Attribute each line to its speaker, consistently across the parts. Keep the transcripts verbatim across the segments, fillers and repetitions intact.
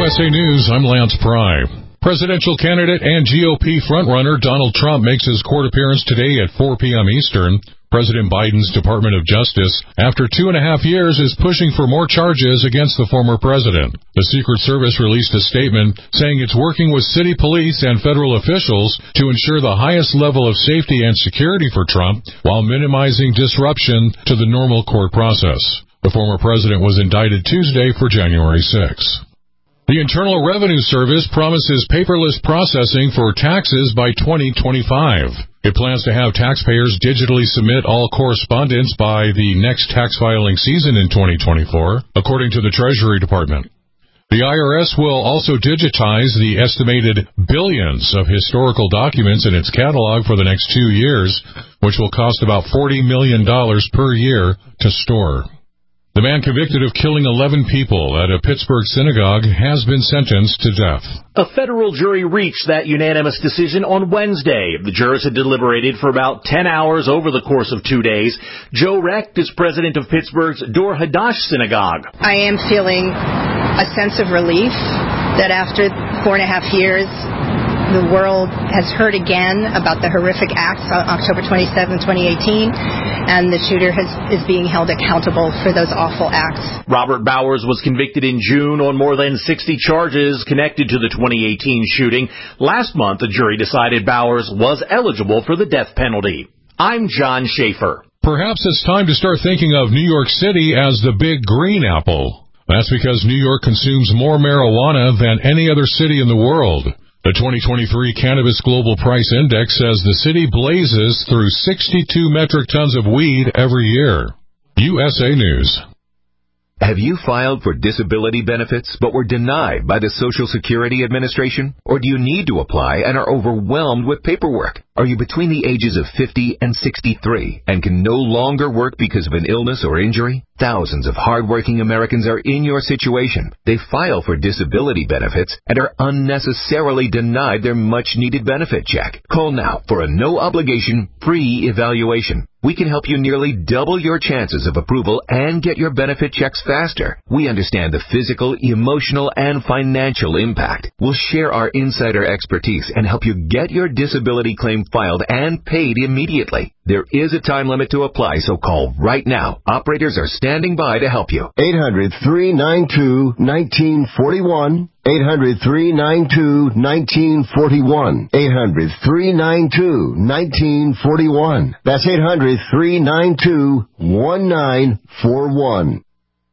Speaker 1: S A News, I'm Lance Pry. Presidential candidate and G O P frontrunner Donald Trump makes his court appearance today at four p.m. Eastern. President Biden's Department of Justice, after two and a half years, is pushing for more charges against the former president. The Secret Service released a statement saying it's working with city police and federal officials to ensure the highest level of safety and security for Trump while minimizing disruption to the normal court process. The former president was indicted Tuesday for January sixth. The Internal Revenue Service promises paperless processing for taxes by twenty twenty-five. It plans to have taxpayers digitally submit all correspondence by the next tax filing season in twenty twenty-four, according to the Treasury Department. The I R S will also digitize the estimated billions of historical documents in its catalog for the next two years, which will cost about forty million dollars per year to store. The man convicted of killing eleven people at a Pittsburgh synagogue has been sentenced to death.
Speaker 2: A federal jury reached that unanimous decision on Wednesday. The jurors had deliberated for about ten hours over the course of two days. Joe Recht is president of Pittsburgh's Dor Hadash Synagogue.
Speaker 3: I am feeling a sense of relief that after four and a half years, the world has heard again about the horrific acts on October twenty-seventh, twenty eighteen, and the shooter has, is being held accountable for those awful acts.
Speaker 2: Robert Bowers was convicted in June on more than sixty charges connected to the twenty eighteen shooting. Last month, the jury decided Bowers was eligible for the death penalty. I'm John Schaefer.
Speaker 1: Perhaps it's time to start thinking of New York City as the big green apple. That's because New York consumes more marijuana than any other city in the world. The twenty twenty-three Cannabis Global Price Index says the city blazes through sixty-two metric tons of weed every year. U S A News.
Speaker 4: Have you filed for disability benefits but were denied by the Social Security Administration? Or do you need to apply and are overwhelmed with paperwork? Are you between the ages of fifty and sixty-three and can no longer work because of an illness or injury? Thousands of hardworking Americans are in your situation. They file for disability benefits and are unnecessarily denied their much-needed benefit check. Call now for a no-obligation, free evaluation. We can help you nearly double your chances of approval and get your benefit checks faster. We understand the physical, emotional, and financial impact. We'll share our insider expertise and help you get your disability claim filed and paid immediately. There is a time limit to apply, so call right now. Operators are standing by to help you.
Speaker 5: eight hundred, three nine two, one nine four one. eight hundred, three nine two, one nine four one. eight hundred, three nine two, one nine four one. That's eight hundred, three nine two, one nine four one.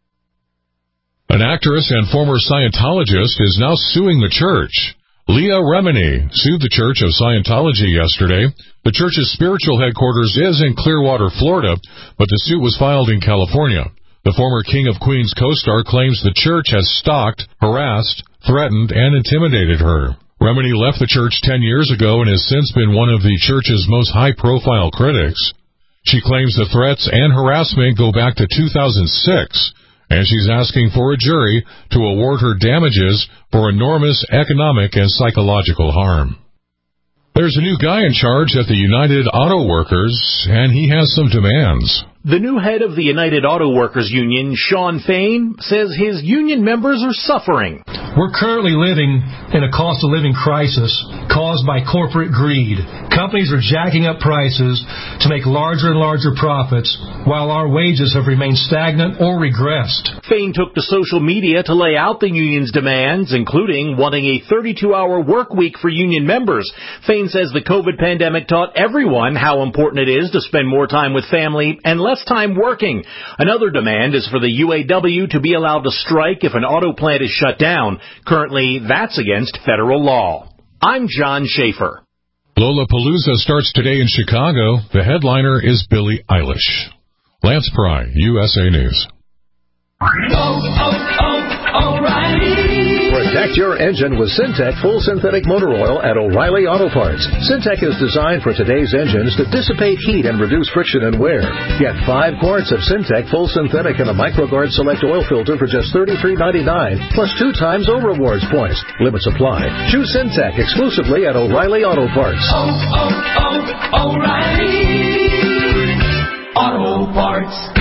Speaker 1: An actress and former Scientologist is now suing the church. Leah Remini sued the Church of Scientology yesterday. The church's spiritual headquarters is in Clearwater, Florida, but the suit was filed in California. The former King of Queens co-star claims the church has stalked, harassed, threatened, and intimidated her. Remini left the church ten years ago and has since been one of the church's most high-profile critics. She claims the threats and harassment go back to two thousand six, and she's asking for a jury to award her damages for enormous economic and psychological harm. There's a new guy in charge at the United Auto Workers, and he has some demands.
Speaker 2: The new head of the United Auto Workers Union, Shawn Fain, says his union members are suffering.
Speaker 6: We're currently living in a cost of living crisis caused by corporate greed. Companies are jacking up prices to make larger and larger profits, while our wages have remained stagnant or regressed.
Speaker 2: Fain took to social media to lay out the union's demands, including wanting a thirty-two hour work week for union members. Fain says the COVID pandemic taught everyone how important it is to spend more time with family and less time working. Another demand is for the U A W to be allowed to strike if an auto plant is shut down. Currently, that's against federal law. I'm John Schaefer.
Speaker 1: Lollapalooza starts today in Chicago. The headliner is Billie Eilish. Lance Pry, U S A News.
Speaker 7: Oh, oh, oh, O'Reilly. Protect your engine with Syntec Full Synthetic Motor Oil at O'Reilly Auto Parts. Syntec is designed for today's engines to dissipate heat and reduce friction and wear. Get five quarts of Syntec Full Synthetic and a MicroGuard Select Oil Filter for just thirty-three ninety-nine, plus two times O Rewards points. Limits apply. Choose Syntec exclusively at O'Reilly Auto Parts.
Speaker 8: Oh, oh, oh, O'Reilly Auto Parts.